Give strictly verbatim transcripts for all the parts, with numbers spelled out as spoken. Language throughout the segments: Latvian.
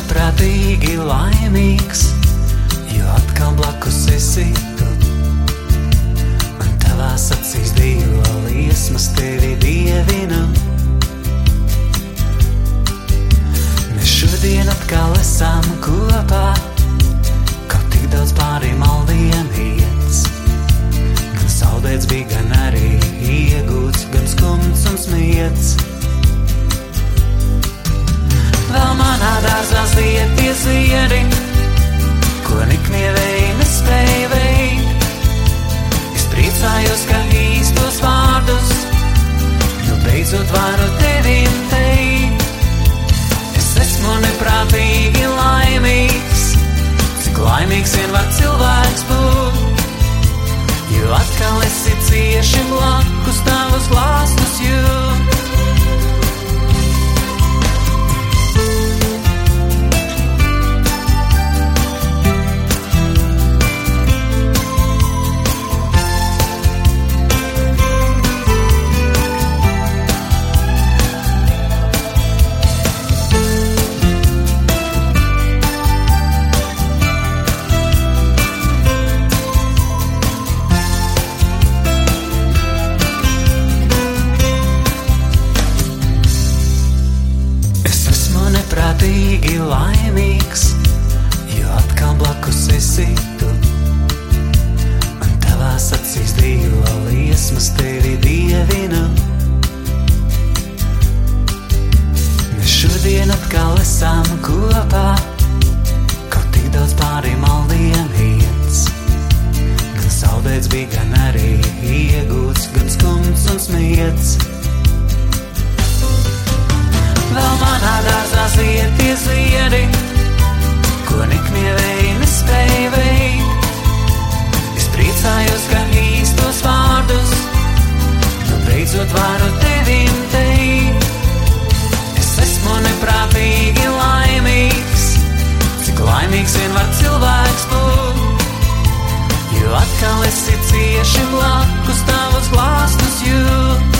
neprātīgi laimīgs, jo atkal blakus esi tu. Man tavās acīs dīva liesmas tevi dievinu. Mēs šodien atkal esam kopā, kaut tik daudz pāri maldiem iets. Gan saldēts bija, gan arī iegūts, gan skumts un smiets. Vēl manā dārzā zied tie ziedi, ko niknie vēji nespēja veikt. Es priecājos, ka īstos vārdus nu beidzot varu tevim teikt. Es esmu neprātīgi laimīgs, cik laimīgs vien var cilvēks būt, jo atkal esi cieši blakus, tavus glāstus jūt. Neprātīgi laimīgs, jo atkal blakus esi tu. Man tavās acīs dīva liesmas tevi dievinu. Mēs šodien atkal esam kopā, kaut tik daudz pāri maldiem iets. Gan saldēts bija, gan arī iegūts, gan skumts un smiets. Vēl manā dārzā zied tie ziedi, ko niknie vēji nespēja veikt. Es priecājos, ka īstos vārdus nu beidzot varu tevim teikt. Es esmu neprātīgi laimīgs, cik laimīgs vien var cilvēks būt, jo atkal esi cieši blakus, tavus glāstus jūt.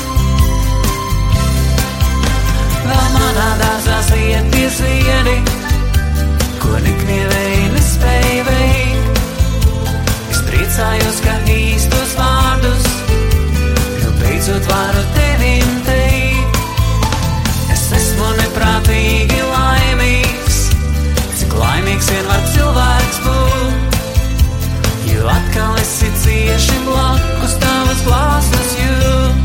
Vēl manā dārzā zied tie ziedi, ko niknie vēji nespēja veikt. Es priecājos, ka īstos vārdus nu beidzot varu tevim teikt. Es esmu neprātīgi laimīgs, cik laimīgs vien var cilvēks būt, jo atkal esi cieši blakus, tavus glāstus jūt.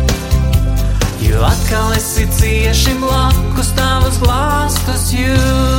Jo atkal esi cieši blakus, tavus glāstus jūt.